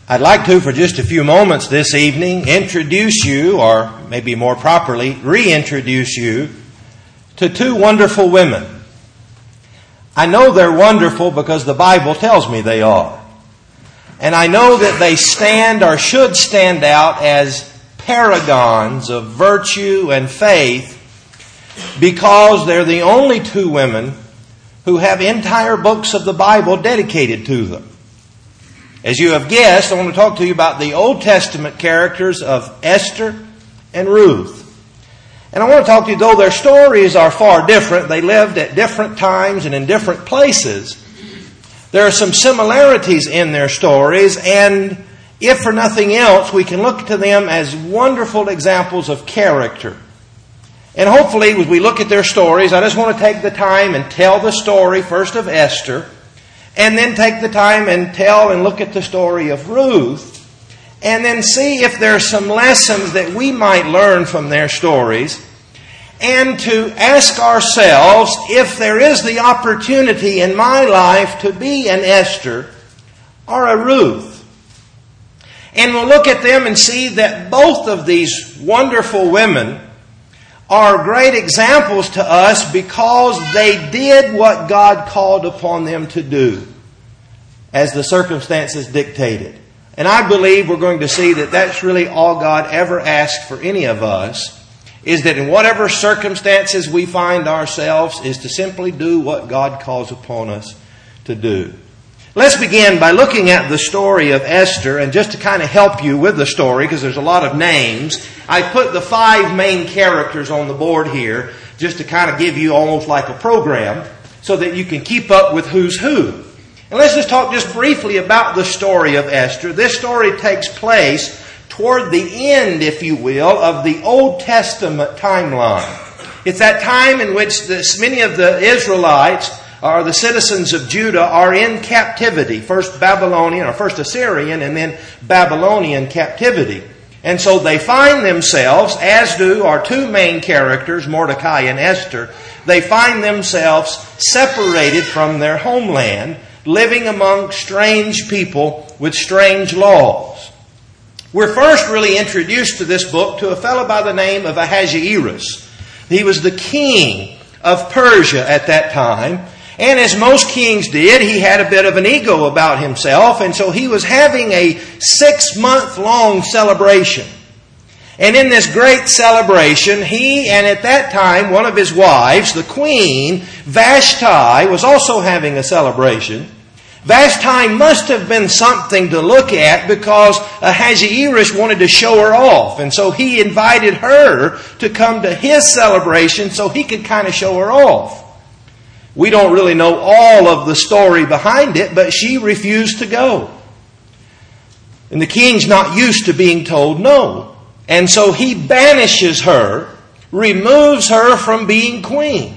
I'd like to, for just a few moments this evening, introduce you, or maybe more properly, reintroduce you to two wonderful women. I know they're wonderful because the Bible tells me they are. And I know that they stand or should stand out as paragons of virtue and faith because they're the only two women who have entire books of the Bible dedicated to them. As you have guessed, I want to talk to you about the Old Testament characters of Esther and Ruth. And I want to talk to you, though their stories are far different, they lived at different times and in different places, there are some similarities in their stories, and if for nothing else, we can look to them as wonderful examples of character. And hopefully, as we look at their stories, I just want to take the time and tell the story first of Esther, and then take the time and tell and look at the story of Ruth, and then see if there are some lessons that we might learn from their stories, and to ask ourselves if there is the opportunity in my life to be an Esther or a Ruth. And we'll look at them and see that both of these wonderful women are great examples to us because they did what God called upon them to do as the circumstances dictated. And I believe we're going to see that that's really all God ever asked for any of us, is that in whatever circumstances we find ourselves, is to simply do what God calls upon us to do. Let's begin by looking at the story of Esther, and just to kind of help you with the story, because there's a lot of names, I put the 5 main characters on the board here, just to kind of give you almost like a program, so that you can keep up with who's who. And let's just talk just briefly about the story of Esther. This story takes place toward the end, if you will, of the Old Testament timeline. It's that time in which many of the Israelites, or the citizens of Judah, are in captivity. First Babylonian, or first Assyrian, and then Babylonian captivity. And so they find themselves, as do our 2 main characters, Mordecai and Esther, they find themselves separated from their homeland, living among strange people with strange laws. We're first really introduced to this book to a fellow by the name of Ahasuerus. He was the king of Persia at that time. And as most kings did, he had a bit of an ego about himself. And so he was having a 6-month-long celebration. And in this great celebration, he, and at that time, one of his wives, the queen, Vashti, was also having a celebration. Vashti must have been something to look at because Ahasuerus wanted to show her off. And so he invited her to come to his celebration so he could kind of show her off. We don't really know all of the story behind it, but she refused to go. And the king's not used to being told no. And so he banishes her, removes her from being queen,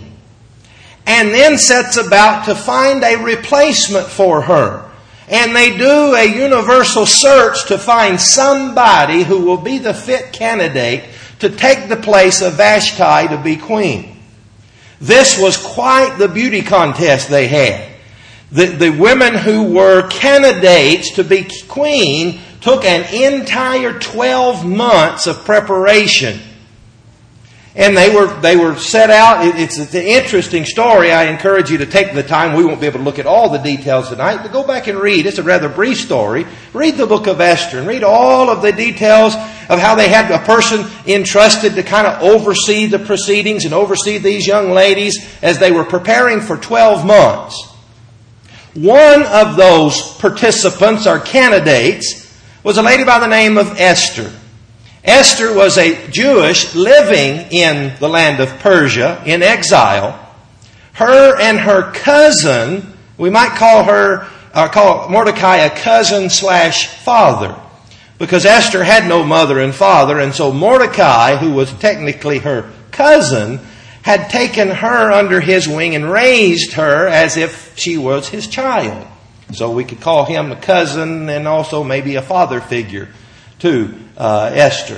and then sets about to find a replacement for her. And they do a universal search to find somebody who will be the fit candidate to take the place of Vashti to be queen. This was quite the beauty contest they had. The women who were candidates to be queen took an entire 12 months of preparation. And they were set out. It's an interesting story. I encourage you to take the time. We won't be able to look at all the details tonight, but go back and read. It's a rather brief story. Read the book of Esther and read all of the details of how they had a person entrusted to kind of oversee the proceedings and oversee these young ladies as they were preparing for 12 months. One of those participants or candidates was a lady by the name of Esther. Esther was a Jewish living in the land of Persia in exile. Her and her cousin, we might call Mordecai a cousin/father, because Esther had no mother and father, and so Mordecai, who was technically her cousin, had taken her under his wing and raised her as if she was his child. So we could call him a cousin and also maybe a father figure to Esther.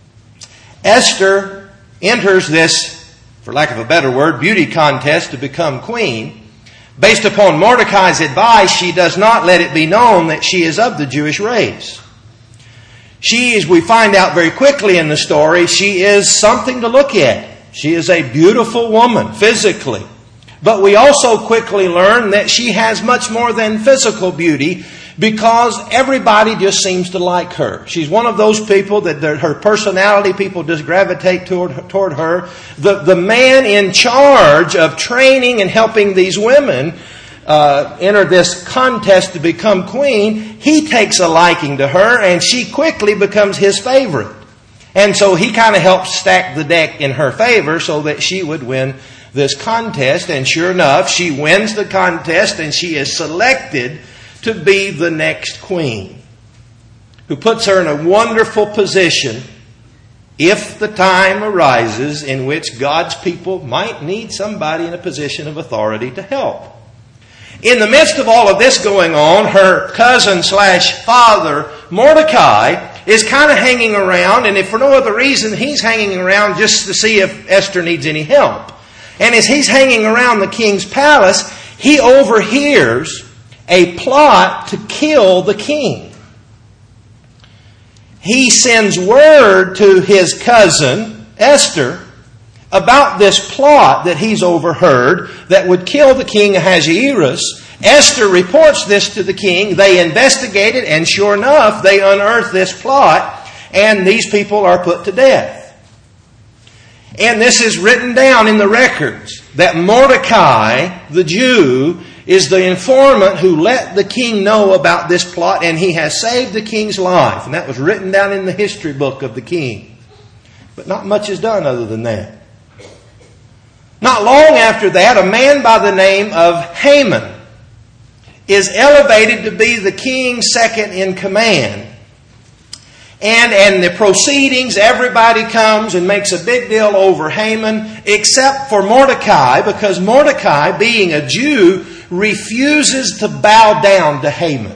Esther enters this, for lack of a better word, beauty contest to become queen. Based upon Mordecai's advice, she does not let it be known that she is of the Jewish race. She, as we find out very quickly in the story, she is something to look at. She is a beautiful woman, physically. But we also quickly learn that she has much more than physical beauty, because everybody just seems to like her. She's one of those people that her personality, people just gravitate toward her. The man in charge of training and helping these women enter this contest to become queen, he takes a liking to her, and she quickly becomes his favorite. And so he kind of helps stack the deck in her favor so that she would win this contest. And sure enough, she wins the contest, and she is selected to be the next queen, who puts her in a wonderful position if the time arises in which God's people might need somebody in a position of authority to help. In the midst of all of this going on, her cousin/father, Mordecai, is kind of hanging around, and if for no other reason, he's hanging around just to see if Esther needs any help. And as he's hanging around the king's palace, he overhears a plot to kill the king. He sends word to his cousin, Esther, about this plot that he's overheard that would kill the king Ahasuerus. Esther reports this to the king. They investigate it, and sure enough, they unearth this plot, and these people are put to death. And this is written down in the records that Mordecai, the Jew, is the informant who let the king know about this plot, and he has saved the king's life. And that was written down in the history book of the king. But not much is done other than that. Not long after that, a man by the name of Haman is elevated to be the king's second in command. And the proceedings, everybody comes and makes a big deal over Haman, except for Mordecai, because Mordecai, being a Jew, refuses to bow down to Haman.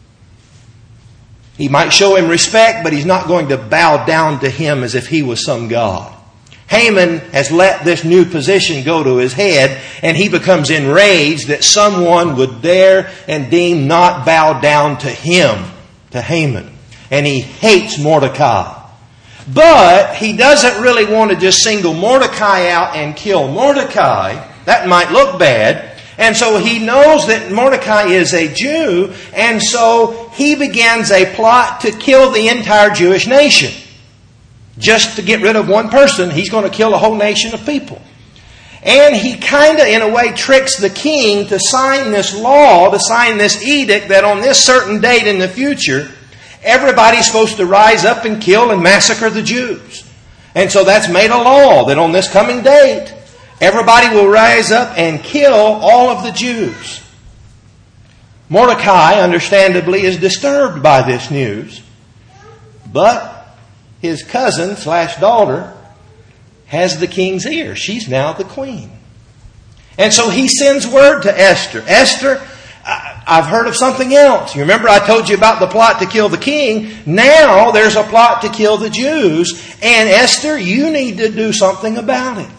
He might show him respect, but he's not going to bow down to him as if he was some god. Haman has let this new position go to his head, and he becomes enraged that someone would dare and deem not bow down to him, to Haman. And he hates Mordecai. But he doesn't really want to just single Mordecai out and kill Mordecai. That might look bad. And so he knows that Mordecai is a Jew, and so he begins a plot to kill the entire Jewish nation. Just to get rid of one person, he's going to kill a whole nation of people. And he kind of, in a way, tricks the king to sign this law, to sign this edict that on this certain date in the future, everybody's supposed to rise up and kill and massacre the Jews. And so that's made a law that on this coming date, everybody will rise up and kill all of the Jews. Mordecai, understandably, is disturbed by this news. But his cousin/daughter has the king's ear. She's now the queen. And so he sends word to Esther. Esther, I've heard of something else. You remember I told you about the plot to kill the king? Now there's a plot to kill the Jews. And Esther, you need to do something about it.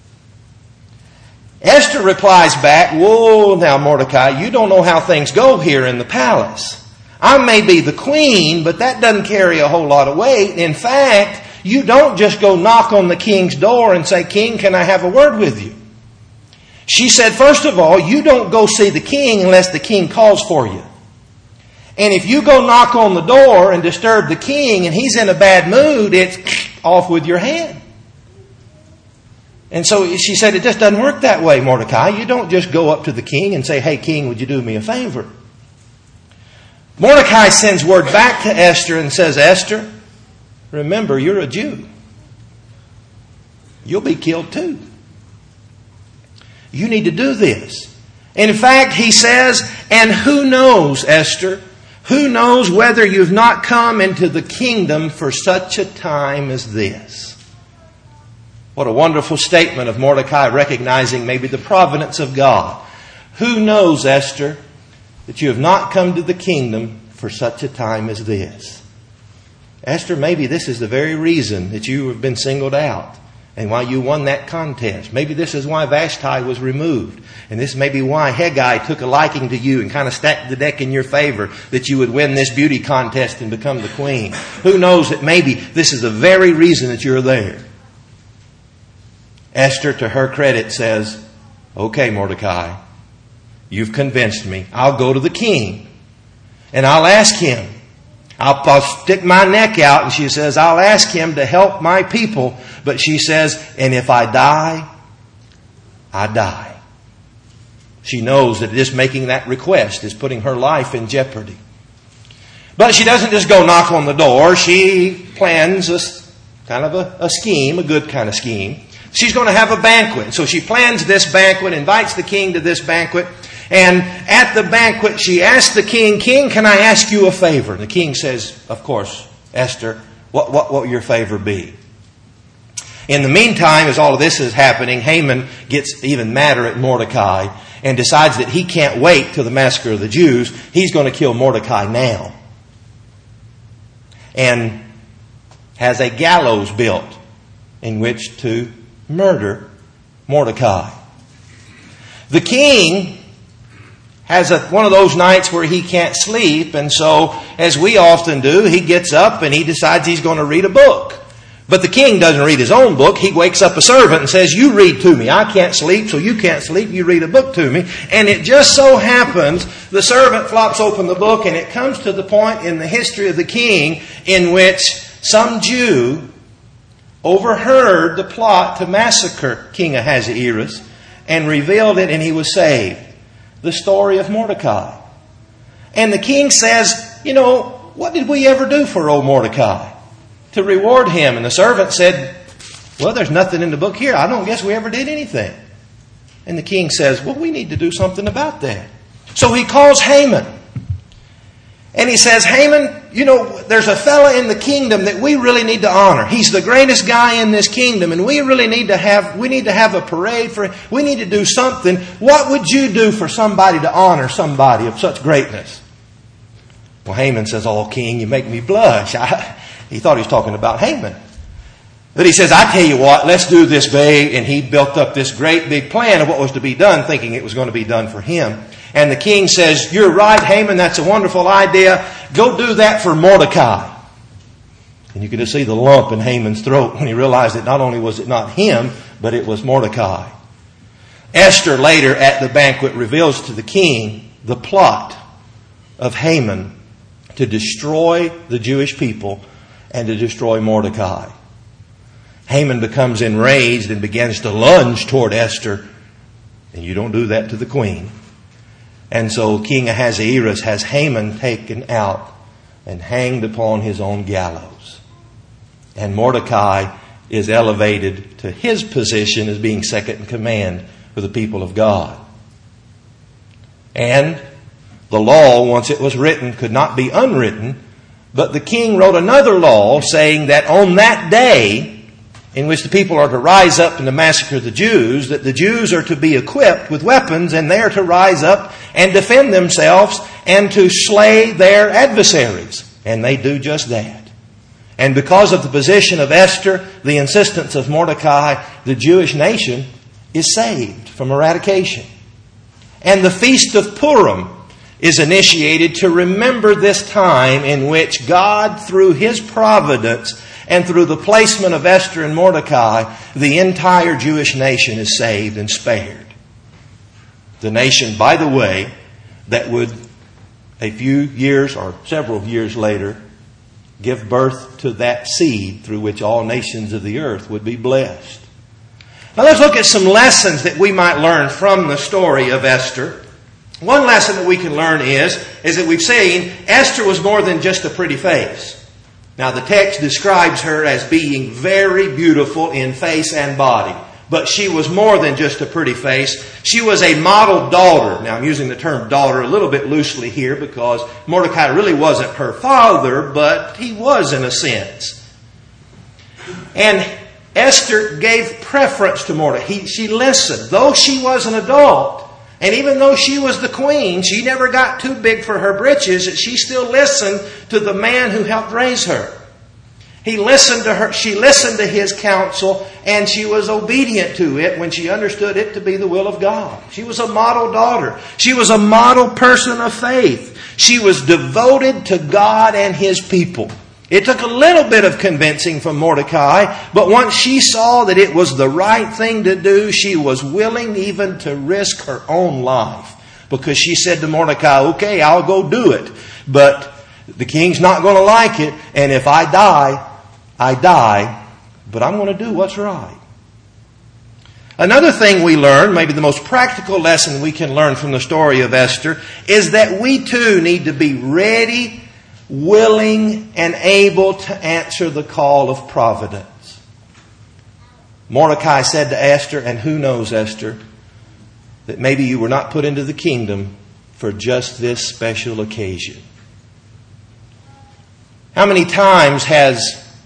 Esther replies back, whoa, now Mordecai, you don't know how things go here in the palace. I may be the queen, but that doesn't carry a whole lot of weight. In fact, you don't just go knock on the king's door and say, King, can I have a word with you? She said, first of all, you don't go see the king unless the king calls for you. And if you go knock on the door and disturb the king and he's in a bad mood, it's off with your head. And so she said, it just doesn't work that way, Mordecai. You don't just go up to the king and say, hey, king, would you do me a favor? Mordecai sends word back to Esther and says, Esther, remember, you're a Jew. You'll be killed too. You need to do this. In fact, he says, and who knows, Esther, who knows whether you've not come into the kingdom for such a time as this? What a wonderful statement of Mordecai, recognizing maybe the providence of God. Who knows, Esther, that you have not come to the kingdom for such a time as this? Esther, maybe this is the very reason that you have been singled out. and why you won that contest. Maybe this is why Vashti was removed. And this may be why Hegai took a liking to you and kind of stacked the deck in your favor, that you would win this beauty contest and become the queen. Who knows that maybe this is the very reason that you're there. Esther, to her credit, says, okay, Mordecai, you've convinced me. I'll go to the king and I'll ask him. I'll stick my neck out, and she says, I'll ask him to help my people. But she says, and if I die, I die. She knows that just making that request is putting her life in jeopardy. But she doesn't just go knock on the door. She plans a scheme, a good kind of scheme. She's going to have a banquet. So she plans this banquet, invites the king to this banquet. And at the banquet, she asks the king, King, can I ask you a favor? And the king says, of course, Esther, what will your favor be? In the meantime, as all of this is happening, Haman gets even madder at Mordecai and decides that he can't wait till the massacre of the Jews. He's going to kill Mordecai now. And has a gallows built in which to murder Mordecai. The king has one of those nights where he can't sleep, and so, as we often do, he gets up and he decides he's going to read a book. But the king doesn't read his own book. He wakes up a servant and says, you read to me. I can't sleep, so you can't sleep. You read a book to me. And it just so happens, the servant flops open the book, and it comes to the point in the history of the king in which some Jew overheard the plot to massacre King Ahasuerus and revealed it, and he was saved. The story of Mordecai. And the king says, what did we ever do for old Mordecai to reward him? And the servant said, well, there's nothing in the book here. I don't guess we ever did anything. And the king says, well, we need to do something about that. So he calls Haman. And he says, Haman, there's a fella in the kingdom that we really need to honor. He's the greatest guy in this kingdom, and we really need to have a parade for him. We need to do something. What would you do for somebody to honor somebody of such greatness? Well, Haman says, oh, king, you make me blush. He thought he was talking about Haman. But he says, I tell you what, let's do this big. And he built up this great big plan of what was to be done, thinking it was going to be done for him. And the king says, you're right, Haman, that's a wonderful idea. Go do that for Mordecai. And you can just see the lump in Haman's throat when he realized that not only was it not him, but it was Mordecai. Esther later at the banquet reveals to the king the plot of Haman to destroy the Jewish people and to destroy Mordecai. Haman becomes enraged and begins to lunge toward Esther. And you don't do that to the queen. And so King Ahasuerus has Haman taken out and hanged upon his own gallows. And Mordecai is elevated to his position as being second in command for the people of God. And the law, once it was written, could not be unwritten. But the king wrote another law saying that on that day in which the people are to rise up and to massacre the Jews, that the Jews are to be equipped with weapons and they are to rise up and defend themselves and to slay their adversaries. And they do just that. And because of the position of Esther, the insistence of Mordecai, the Jewish nation is saved from eradication. And the Feast of Purim is initiated to remember this time in which God, through His providence and through the placement of Esther and Mordecai, the entire Jewish nation is saved and spared. The nation, by the way, that would a few years or several years later give birth to that seed through which all nations of the earth would be blessed. Now let's look at some lessons that we might learn from the story of Esther. One lesson that we can learn is that we've seen Esther was more than just a pretty face. Now the text describes her as being very beautiful in face and body. But she was more than just a pretty face. She was a model daughter. Now I'm using the term daughter a little bit loosely here because Mordecai really wasn't her father, but he was in a sense. And Esther gave preference to Mordecai. She listened. Though she was an adult, and even though she was the queen, she never got too big for her britches. She still listened to the man who helped raise her. He listened to her. She listened to his counsel, and she was obedient to it when she understood it to be the will of God. She was a model daughter. She was a model person of faith. She was devoted to God and His people. It took a little bit of convincing from Mordecai, but once she saw that it was the right thing to do, she was willing even to risk her own life. Because she said to Mordecai, okay, I'll go do it, but the king's not going to like it, and if I die, but I'm going to do what's right. Another thing we learn, maybe the most practical lesson we can learn from the story of Esther, is that we too need to be ready, willing, and able to answer the call of providence. Mordecai said to Esther, and who knows, Esther, that maybe you were not put into the kingdom for just this special occasion. How many times have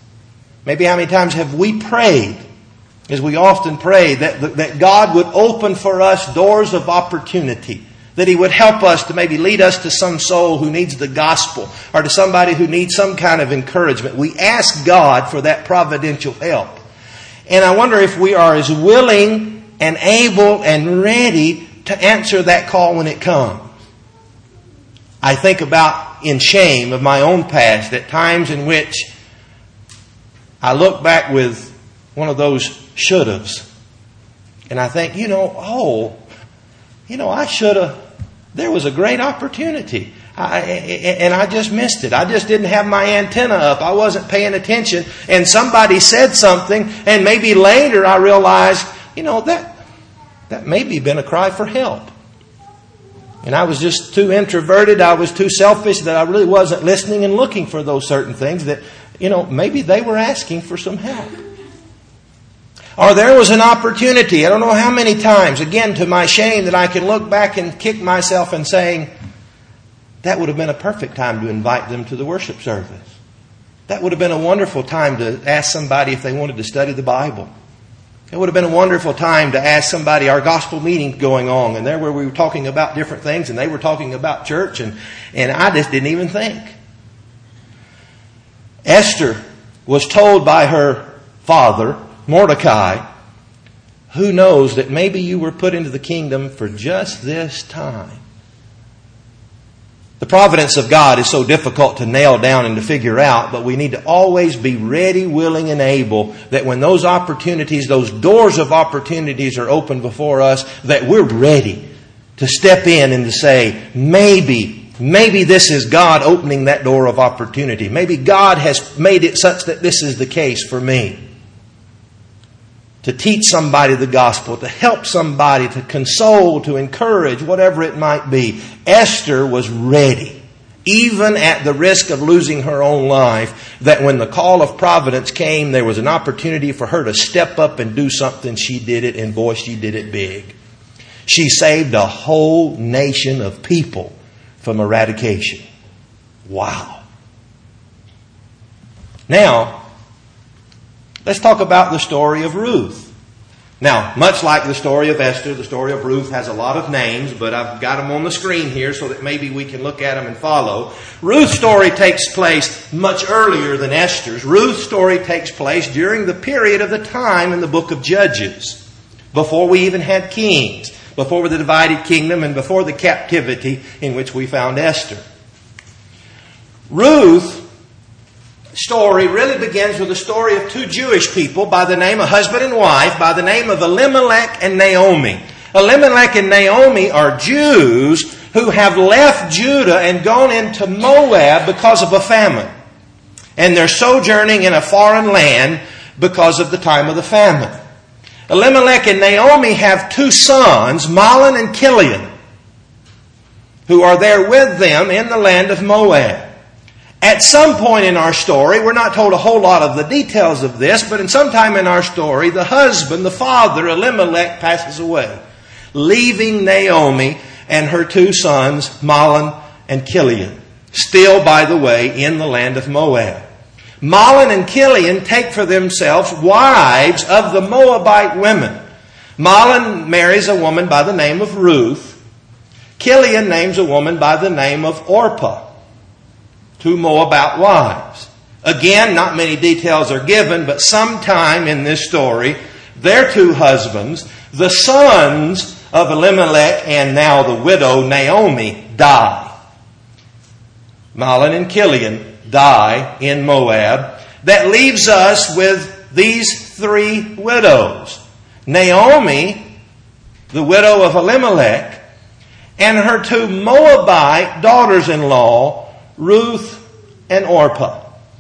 we prayed, as we often pray, that God would open for us doors of opportunity, that He would help us to maybe lead us to some soul who needs the gospel, or to somebody who needs some kind of encouragement. We ask God for that providential help. And I wonder if we are as willing and able and ready to answer that call when it comes. I think about, in shame of my own past, at times in which I look back with one of those should-haves. And I think, I should have. There was a great opportunity. And I just missed it. I just didn't have my antenna up. I wasn't paying attention. And somebody said something, and maybe later I realized, that maybe been a cry for help. And I was just too introverted. I was too selfish that I really wasn't listening and looking for those certain things that, maybe they were asking for some help. Or there was an opportunity, I don't know how many times, again to my shame, that I can look back and kick myself and saying, that would have been a perfect time to invite them to the worship service. That would have been a wonderful time to ask somebody if they wanted to study the Bible. It would have been a wonderful time to ask somebody, our gospel meeting going on, and there where we were talking about different things, and they were talking about church, and I just didn't even think. Esther was told by her father, Mordecai, who knows that maybe you were put into the kingdom for just this time. The providence of God is so difficult to nail down and to figure out, but we need to always be ready, willing, and able, that when those opportunities, those doors of opportunities are open before us, that we're ready to step in and to say, maybe this is God opening that door of opportunity. Maybe God has made it such that this is the case for me. To teach somebody the gospel, to help somebody, to console, to encourage, whatever it might be. Esther was ready, even at the risk of losing her own life, that when the call of providence came, there was an opportunity for her to step up and do something. She did it, and boy, she did it big. She saved a whole nation of people from eradication. Wow. Now, let's talk about the story of Ruth. Now, much like the story of Esther, the story of Ruth has a lot of names, but I've got them on the screen here so that maybe we can look at them and follow. Ruth's story takes place much earlier than Esther's. Ruth's story takes place during the period of the time in the book of Judges, before we even had kings, before the divided kingdom, and before the captivity in which we found Esther. Ruth's story really begins with the story of two Jewish people by the name of husband and wife, by the name of Elimelech and Naomi. Elimelech and Naomi are Jews who have left Judah and gone into Moab because of a famine. And they're sojourning in a foreign land because of the time of the famine. Elimelech and Naomi have two sons, Mahlon and Chilion, who are there with them in the land of Moab. At some point in our story, we're not told a whole lot of the details of this, but in some time in our story, the husband, the father, Elimelech, passes away, leaving Naomi and her two sons, Mahlon and Chilion, still, by the way, in the land of Moab. Mahlon and Chilion take for themselves wives of the Moabite women. Mahlon marries a woman by the name of Ruth. Chilion names a woman by the name of Orpah. Two Moabite wives. Again, not many details are given, but sometime in this story, their two husbands, the sons of Elimelech and now the widow Naomi, die. Mahlon and Chilion die in Moab. That leaves us with these three widows. Naomi, the widow of Elimelech, and her two Moabite daughters-in-law, Ruth and Orpah.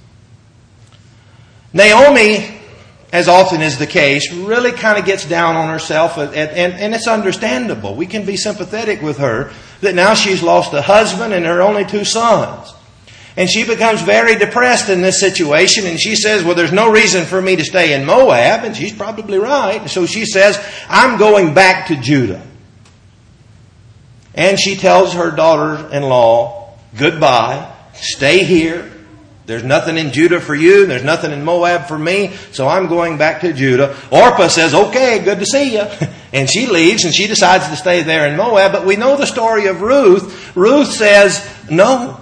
Naomi, as often is the case, really kind of gets down on herself, and it's understandable. We can be sympathetic with her that now she's lost a husband and her only two sons. And she becomes very depressed in this situation, and she says, well, there's no reason for me to stay in Moab, and she's probably right. And so she says, I'm going back to Judah. And she tells her daughter-in-law, goodbye, stay here. There's nothing in Judah for you, there's nothing in Moab for me, so I'm going back to Judah. Orpah says, okay, good to see you. And she leaves, and she decides to stay there in Moab. But we know the story of Ruth. Ruth says, no,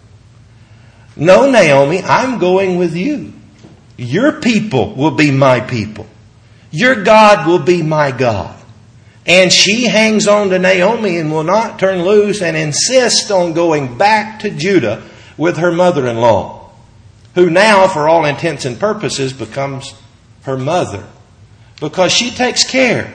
Naomi, I'm going with you. Your people will be my people. Your God will be my God. And she hangs on to Naomi and will not turn loose and insists on going back to Judah with her mother-in-law, who now, for all intents and purposes, becomes her mother, because she takes care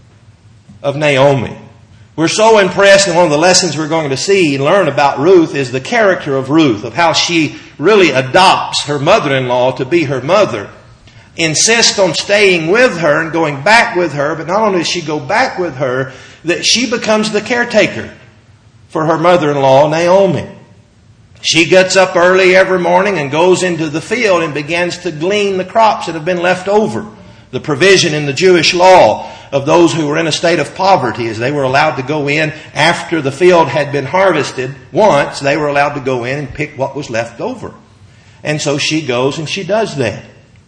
of Naomi. We're so impressed, and one of the lessons we're going to see and learn about Ruth is the character of Ruth, of how she really adopts her mother-in-law to be her mother, insists on staying with her and going back with her, but not only does she go back with her, that she becomes the caretaker for her mother-in-law, Naomi. She gets up early every morning and goes into the field and begins to glean the crops that have been left over. The provision in the Jewish law of those who were in a state of poverty is they were allowed to go in after the field had been harvested once. They were allowed to go in and pick what was left over. And so she goes and she does that.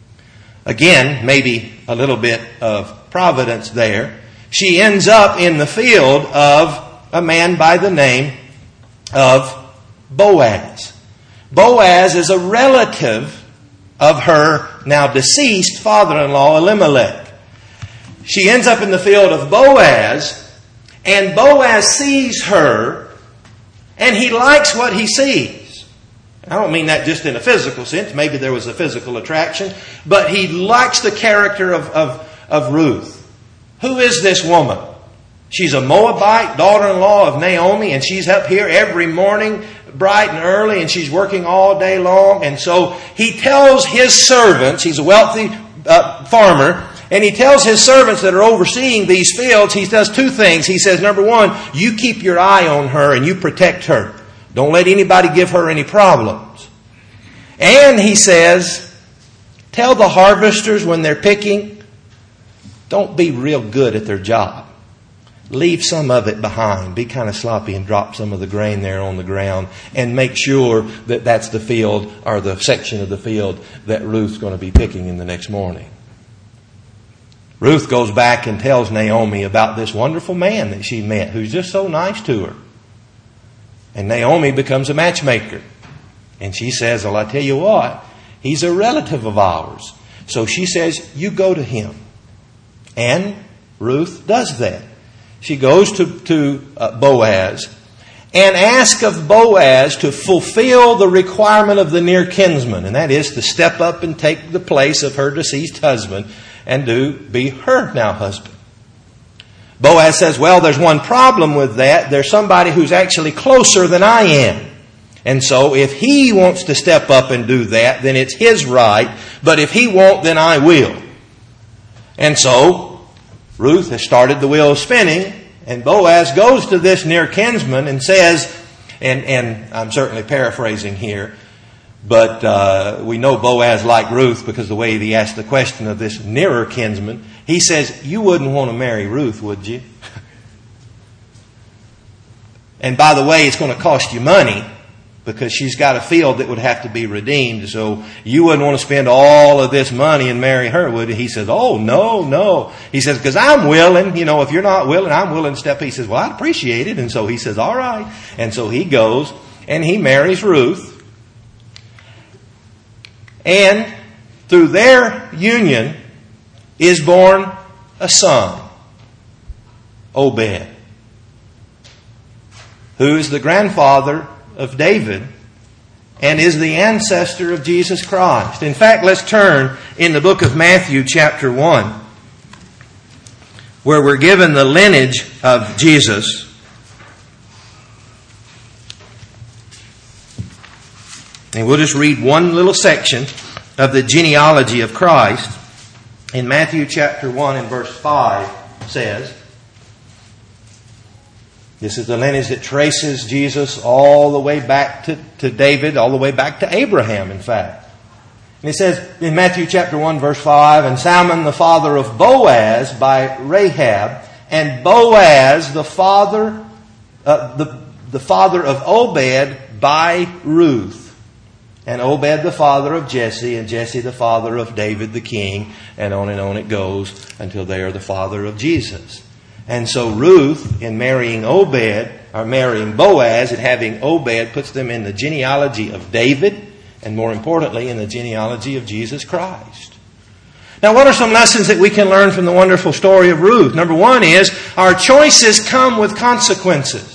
Again, maybe a little bit of providence there. She ends up in the field of a man by the name of Boaz. Boaz is a relative of her now deceased father-in-law, Elimelech. She ends up in the field of Boaz, and Boaz sees her, and he likes what he sees. I don't mean that just in a physical sense. Maybe there was a physical attraction, but he likes the character of Ruth. Who is this woman? She's a Moabite, daughter-in-law of Naomi, and she's up here every morning, bright and early, and she's working all day long. And so he tells his servants, he's a wealthy farmer, and he tells his servants that are overseeing these fields, he does two things. He says, number one, you keep your eye on her and you protect her. Don't let anybody give her any problems. And he says, tell the harvesters when they're picking, don't be real good at their job. Leave some of it behind. Be kind of sloppy and drop some of the grain there on the ground and make sure that that's the field or the section of the field that Ruth's going to be picking in the next morning. Ruth goes back and tells Naomi about this wonderful man that she met who's just so nice to her. And Naomi becomes a matchmaker. And she says, well, I tell you what, he's a relative of ours. So she says, you go to him. And Ruth does that. She goes to Boaz and asks of Boaz to fulfill the requirement of the near kinsman. And that is to step up and take the place of her deceased husband and be her now husband. Boaz says, well, there's one problem with that. There's somebody who's actually closer than I am. And so if he wants to step up and do that, then it's his right. But if he won't, then I will. And so Ruth has started the wheel spinning, and Boaz goes to this near kinsman and says, and I'm certainly paraphrasing here, but we know Boaz liked Ruth because the way he asked the question of this nearer kinsman. He says, you wouldn't want to marry Ruth, would you? And by the way, it's going to cost you money because she's got a field that would have to be redeemed. So you wouldn't want to spend all of this money and marry her, would you? He says, oh, no. He says, because I'm willing. You know, if you're not willing, I'm willing to step. He says, well, I'd appreciate it. And so he says, all right. And so he goes and he marries Ruth. And through their union is born a son, Obed, who is the grandfather of David and is the ancestor of Jesus Christ. In fact, let's turn in the book of Matthew chapter 1, where we're given the lineage of Jesus. And we'll just read one little section of the genealogy of Christ. In Matthew chapter 1 and verse 5 says, this is the lineage that traces Jesus all the way back to David, all the way back to Abraham, in fact. And it says in Matthew chapter 1 verse 5, and Salmon the father of Boaz by Rahab, and Boaz the father of Obed by Ruth. And Obed the father of Jesse, and Jesse the father of David the king, and on it goes until they are the father of Jesus. And so Ruth, in marrying Obed, or marrying Boaz, and having Obed, puts them in the genealogy of David, and more importantly, in the genealogy of Jesus Christ. Now, what are some lessons that we can learn from the wonderful story of Ruth? Number one is, our choices come with consequences.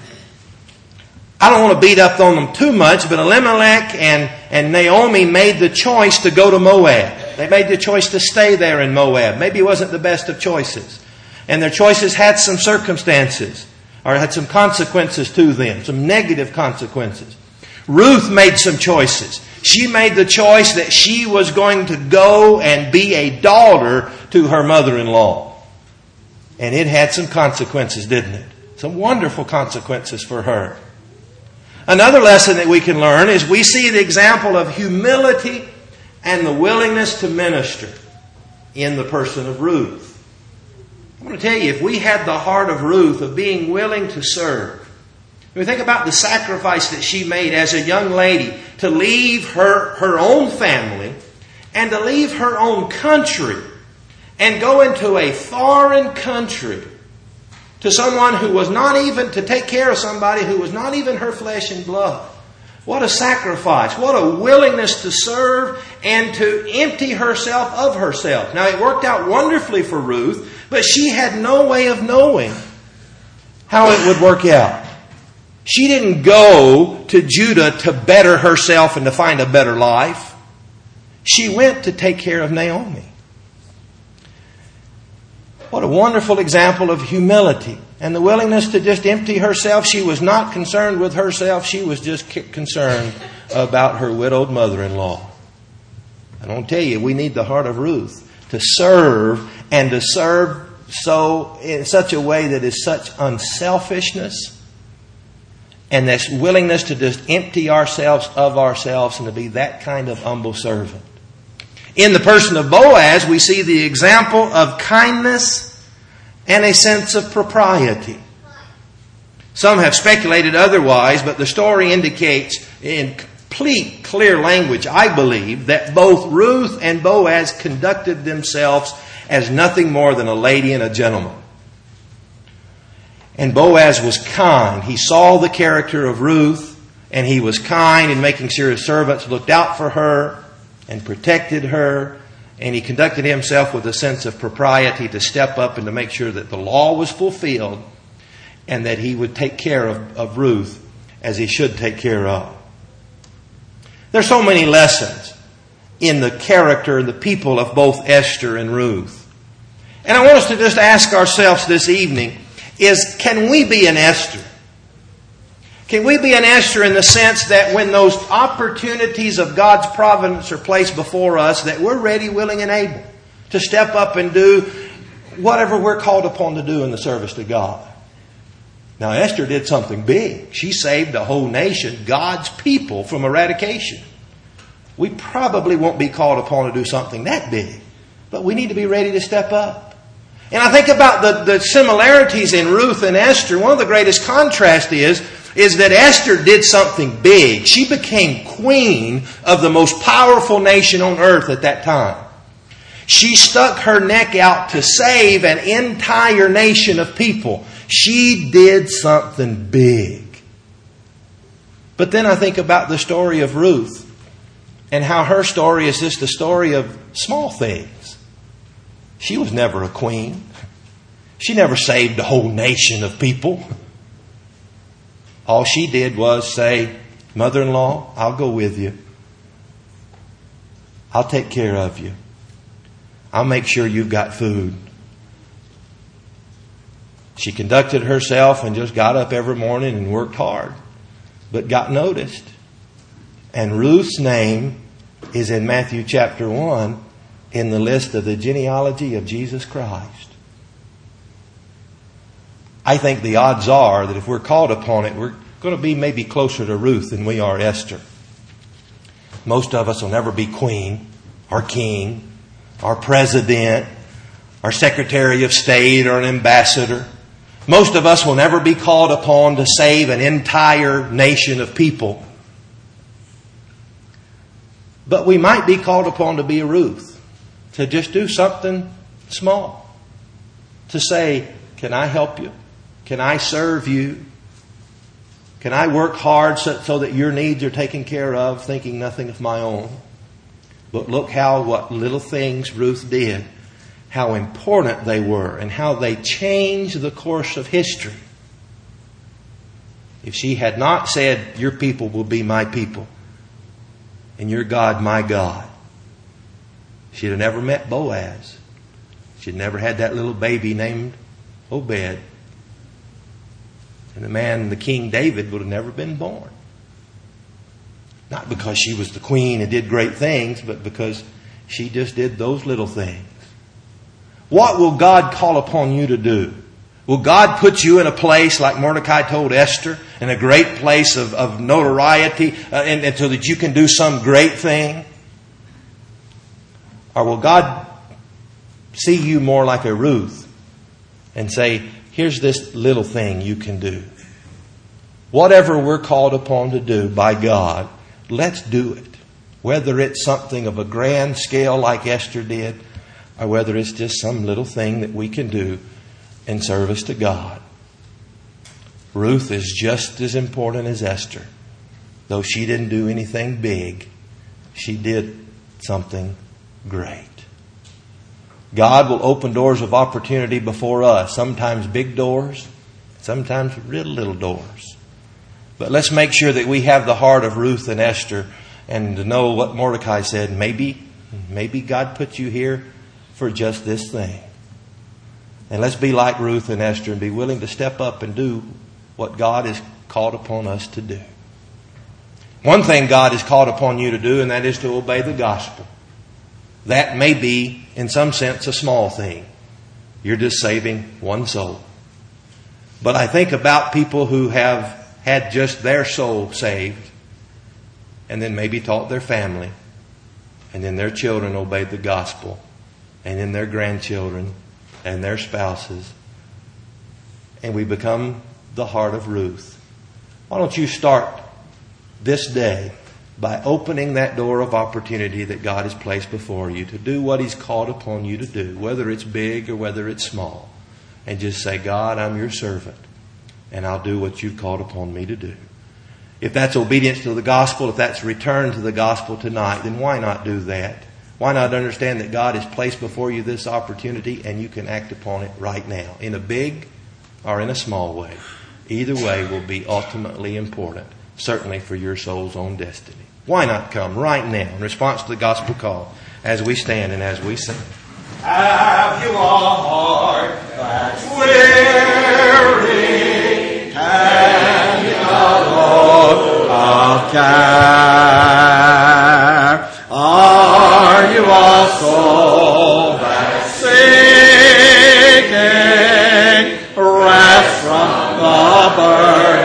I don't want to beat up on them too much, but Elimelech and Naomi made the choice to go to Moab. They made the choice to stay there in Moab. Maybe it wasn't the best of choices. And their choices had some circumstances, or had some consequences to them, some negative consequences. Ruth made some choices. She made the choice that she was going to go and be a daughter to her mother-in-law. And it had some consequences, didn't it? Some wonderful consequences for her. Another lesson that we can learn is we see the example of humility and the willingness to minister in the person of Ruth. I want to tell you, if we had the heart of Ruth of being willing to serve, when we think about the sacrifice that she made as a young lady to leave her own family and to leave her own country and go into a foreign country to someone who was not even, to take care of somebody who was not even her flesh and blood. What a sacrifice. What a willingness to serve and to empty herself of herself. Now, it worked out wonderfully for Ruth, but she had no way of knowing how it would work out. She didn't go to Judah to better herself and to find a better life. She went to take care of Naomi. What a wonderful example of humility and the willingness to just empty herself. She was not concerned with herself. She was just concerned about her widowed mother-in-law. I don't tell you, we need the heart of Ruth to serve, and to serve so in such a way that is such unselfishness and this willingness to just empty ourselves of ourselves and to be that kind of humble servant. In the person of Boaz, we see the example of kindness and a sense of propriety. Some have speculated otherwise, but the story indicates in complete, clear language, I believe, that both Ruth and Boaz conducted themselves as nothing more than a lady and a gentleman. And Boaz was kind. He saw the character of Ruth, and he was kind in making sure his servants looked out for her and protected her, and he conducted himself with a sense of propriety to step up and to make sure that the law was fulfilled and that he would take care of Ruth as he should take care of. There's so many lessons in the character and the people of both Esther and Ruth. And I want us to just ask ourselves this evening can we be an Esther? Can we be an Esther in the sense that when those opportunities of God's providence are placed before us, that we're ready, willing, and able to step up and do whatever we're called upon to do in the service to God? Now, Esther did something big. She saved a whole nation, God's people, from eradication. We probably won't be called upon to do something that big, but we need to be ready to step up. And I think about the similarities in Ruth and Esther. One of the greatest contrasts is that Esther did something big. She became queen of the most powerful nation on earth at that time. She stuck her neck out to save an entire nation of people. She did something big. But then I think about the story of Ruth. And how her story is just a story of small things. She was never a queen. She never saved a whole nation of people. All she did was say, "Mother-in-law, I'll go with you. I'll take care of you. I'll make sure you've got food." She conducted herself and just got up every morning and worked hard, but got noticed. And Ruth's name is in Matthew chapter 1 in the list of the genealogy of Jesus Christ. I think the odds are that if we're called upon it, we're going to be maybe closer to Ruth than we are Esther. Most of us will never be queen or king or president or secretary of state or an ambassador. Most of us will never be called upon to save an entire nation of people. But we might be called upon to be a Ruth, to just do something small. To say, "Can I help you? Can I serve you? Can I work hard so that your needs are taken care of, thinking nothing of my own?" But look what little things Ruth did, how important they were, and how they changed the course of history. If she had not said, "Your people will be my people, and your God my God," she'd have never met Boaz. She'd never had that little baby named Obed. And the King David, would have never been born. Not because she was the queen and did great things, but because she just did those little things. What will God call upon you to do? Will God put you in a place like Mordecai told Esther, in a great place of notoriety, and so that you can do some great thing? Or will God see you more like a Ruth and say, "Here's this little thing you can do"? Whatever we're called upon to do by God, let's do it. Whether it's something of a grand scale like Esther did, or whether it's just some little thing that we can do in service to God. Ruth is just as important as Esther. Though she didn't do anything big, she did something great. God will open doors of opportunity before us. Sometimes big doors, sometimes real little doors. But let's make sure that we have the heart of Ruth and Esther, and to know what Mordecai said. Maybe God put you here for just this thing. And let's be like Ruth and Esther and be willing to step up and do what God has called upon us to do. One thing God has called upon you to do, and that is to obey the gospel. That may be, in some sense, a small thing. You're just saving one soul. But I think about people who have had just their soul saved, and then maybe taught their family, and then their children obeyed the gospel, and then their grandchildren and their spouses, and we become the heart of Ruth. Why don't you start this day by opening that door of opportunity that God has placed before you to do what He's called upon you to do, whether it's big or whether it's small, and just say, "God, I'm your servant, and I'll do what you've called upon me to do." If that's obedience to the gospel, if that's return to the gospel tonight, then why not do that? Why not understand that God has placed before you this opportunity and you can act upon it right now, in a big or in a small way? Either way will be ultimately important, certainly for your soul's own destiny. Why not come right now in response to the gospel call as we stand and as we sing? Have you a heart that's weary and a load of care? Are you a soul that's seeking rest from the burden